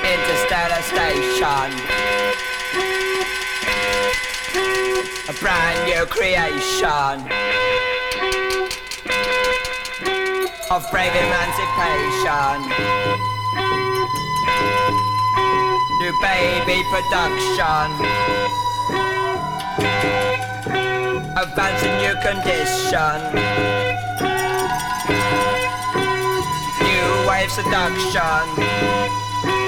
Interstellar station, a brand new creation of brave emancipation. New baby production, advancing new condition. New wave seduction.